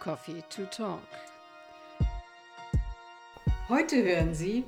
Coffee to Talk. Heute hören Sie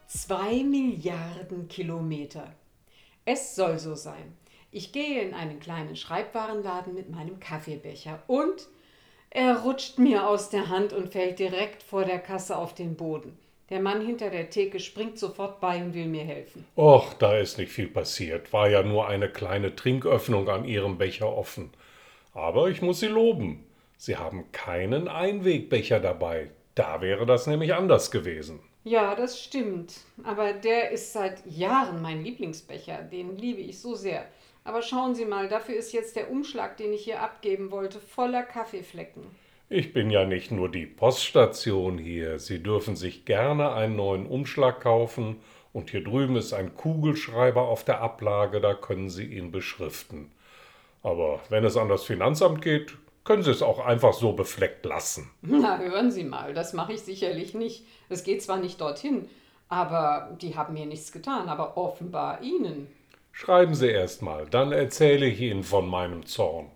2 Milliarden Kilometer. Es soll so sein. Ich gehe in einen kleinen Schreibwarenladen mit meinem Kaffeebecher und er rutscht mir aus der Hand und fällt direkt vor der Kasse auf den Boden. Der Mann hinter der Theke springt sofort bei und will mir helfen. Och, da ist nicht viel passiert. War ja nur eine kleine Trinköffnung an Ihrem Becher offen. Aber ich muss Sie loben. Sie haben keinen Einwegbecher dabei. Da wäre das nämlich anders gewesen. Ja, das stimmt. Aber der ist seit Jahren mein Lieblingsbecher. Den liebe ich so sehr. Aber schauen Sie mal, dafür ist jetzt der Umschlag, den ich hier abgeben wollte, voller Kaffeeflecken. Ich bin ja nicht nur die Poststation hier. Sie dürfen sich gerne einen neuen Umschlag kaufen. Und hier drüben ist ein Kugelschreiber auf der Ablage, da können Sie ihn beschriften. Aber wenn es an das Finanzamt geht, können Sie es auch einfach so befleckt lassen. Na, hören Sie mal, das mache ich sicherlich nicht. Es geht zwar nicht dorthin, aber die haben mir nichts getan, aber offenbar Ihnen. Schreiben Sie erst mal, dann erzähle ich Ihnen von meinem Zorn.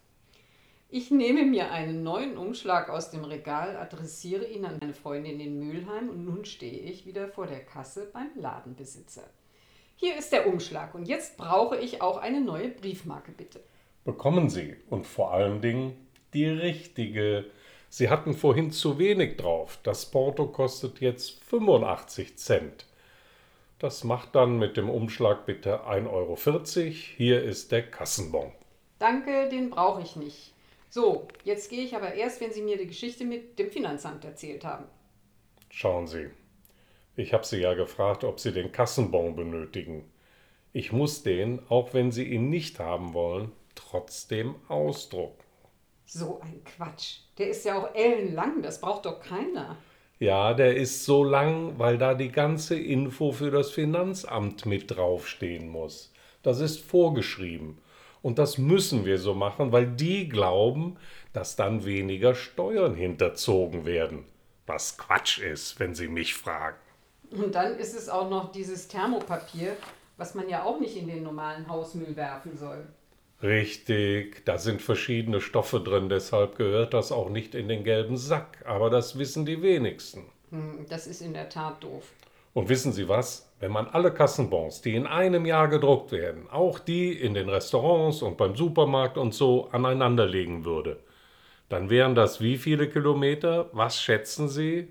Ich nehme mir einen neuen Umschlag aus dem Regal, adressiere ihn an meine Freundin in Mülheim und nun stehe ich wieder vor der Kasse beim Ladenbesitzer. Hier ist der Umschlag und jetzt brauche ich auch eine neue Briefmarke, bitte. Bekommen Sie und vor allen Dingen die richtige. Sie hatten vorhin zu wenig drauf. Das Porto kostet jetzt 85 Cent. Das macht dann mit dem Umschlag bitte 1,40 €. Hier ist der Kassenbon. Danke, den brauche ich nicht. So, jetzt gehe ich aber erst, wenn Sie mir die Geschichte mit dem Finanzamt erzählt haben. Schauen Sie, ich habe Sie ja gefragt, ob Sie den Kassenbon benötigen. Ich muss den, auch wenn Sie ihn nicht haben wollen, trotzdem ausdrucken. So ein Quatsch. Der ist ja auch ellenlang, das braucht doch keiner. Ja, der ist so lang, weil da die ganze Info für das Finanzamt mit draufstehen muss. Das ist vorgeschrieben. Und das müssen wir so machen, weil die glauben, dass dann weniger Steuern hinterzogen werden. Was Quatsch ist, wenn Sie mich fragen. Und dann ist es auch noch dieses Thermopapier, was man ja auch nicht in den normalen Hausmüll werfen soll. Richtig, da sind verschiedene Stoffe drin, deshalb gehört das auch nicht in den gelben Sack. Aber das wissen die wenigsten. Das ist in der Tat doof. Und wissen Sie was? Wenn man alle Kassenbons, die in einem Jahr gedruckt werden, auch die in den Restaurants und beim Supermarkt und so aneinanderlegen würde, dann wären das wie viele Kilometer? Was schätzen Sie?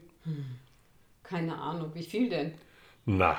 Keine Ahnung, wie viel denn? Na,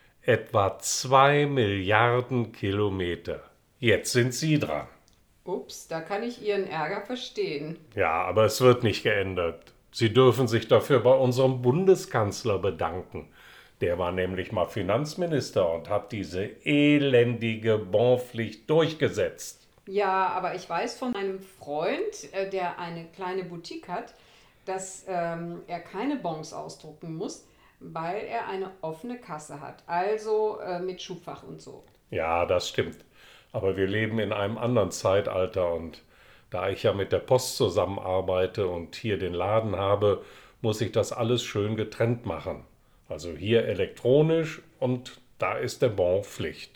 etwa 2 Milliarden Kilometer. Jetzt sind Sie dran. Ups, da kann ich Ihren Ärger verstehen. Ja, aber es wird nicht geändert. Sie dürfen sich dafür bei unserem Bundeskanzler bedanken. Der war nämlich mal Finanzminister und hat diese elendige Bonpflicht durchgesetzt. Ja, aber ich weiß von einem Freund, der eine kleine Boutique hat, dass er keine Bons ausdrucken muss, weil er eine offene Kasse hat. Also mit Schubfach und so. Ja, das stimmt. Aber wir leben in einem anderen Zeitalter und da ich ja mit der Post zusammenarbeite und hier den Laden habe, muss ich das alles schön getrennt machen. Also hier elektronisch und da ist der Bon Pflicht.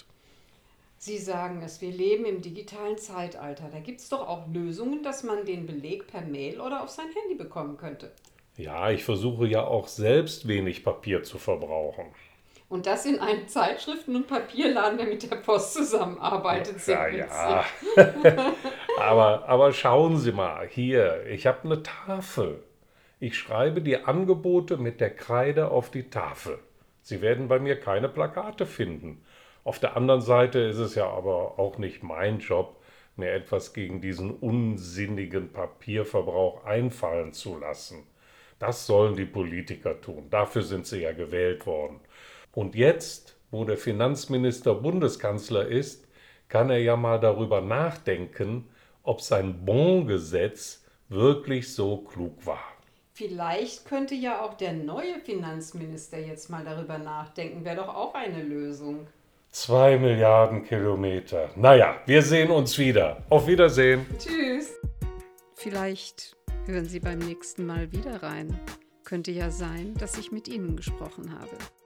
Sie sagen es, wir leben im digitalen Zeitalter. Da gibt es doch auch Lösungen, dass man den Beleg per Mail oder auf sein Handy bekommen könnte. Ja, ich versuche ja auch selbst wenig Papier zu verbrauchen. Und das in einem Zeitschriften- und Papierladen, der mit der Post zusammenarbeitet. Sehr Ja, witzig. ja. Aber schauen Sie mal, hier, ich habe eine Tafel. Ich schreibe die Angebote mit der Kreide auf die Tafel. Sie werden bei mir keine Plakate finden. Auf der anderen Seite ist es ja aber auch nicht mein Job, mir etwas gegen diesen unsinnigen Papierverbrauch einfallen zu lassen. Das sollen die Politiker tun. Dafür sind sie ja gewählt worden. Und jetzt, wo der Finanzminister Bundeskanzler ist, kann er ja mal darüber nachdenken, ob sein Bon-Gesetz wirklich so klug war. Vielleicht könnte ja auch der neue Finanzminister jetzt mal darüber nachdenken. Wäre doch auch eine Lösung. 2 Milliarden Kilometer. Naja, wir sehen uns wieder. Auf Wiedersehen. Tschüss. Vielleicht hören Sie beim nächsten Mal wieder rein. Könnte ja sein, dass ich mit Ihnen gesprochen habe.